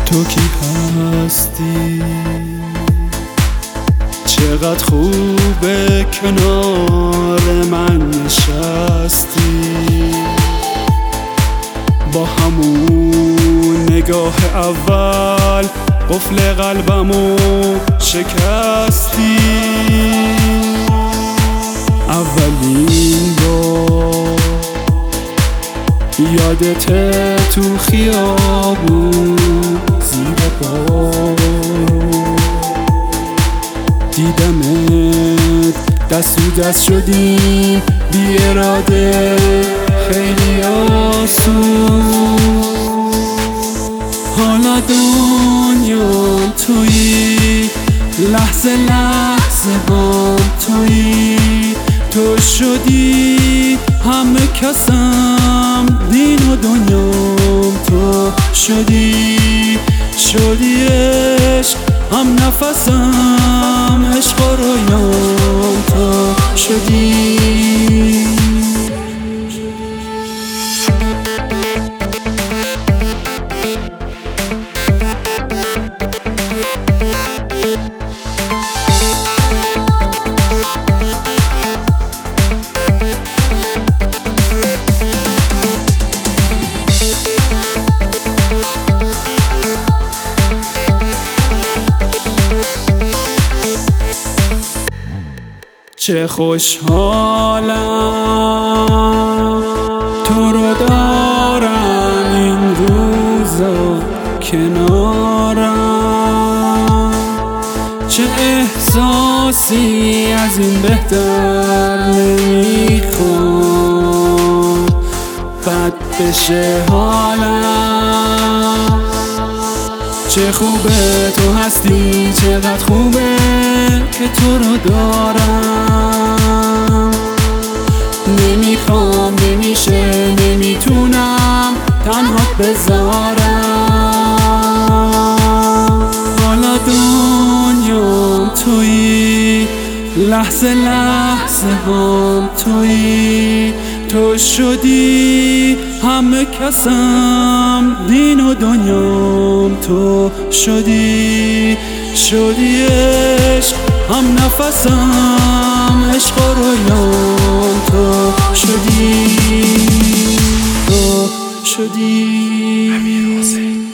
تو کی هستی؟ چقدر خوبه کنار من نشستی، با همون نگاه اول قفل قلبمو شکستی. اولین بار یادته تو خیابون زیر بارون دیدمت دست تو دست شدیم بی اراده خیلی آسون. حالا دنیام تویی، لحظه لحظه هم تویی، تو شدی همه کسم، دین و دنیام تو شدی. شدی عشق هم نفسم، عشق و رویام تو شدی. چه خوشحالم تو رو دارم این روزا کنارم، چه احساسی از این بهتر نمیخوام بد بشه حالم. چه خوبه تو هستی، چقدر خوبه که تو رو دارم. نمیخوام، نمیشه، نمیتونم تنهات بذارم. حالا دنیام تویی، لحظه لحظه هم تویی، تو شدی همه کسم، دین و دنیام تو شدی. شدی عشق هم نفسم، عشق و رویام تو شدی. تو شدی.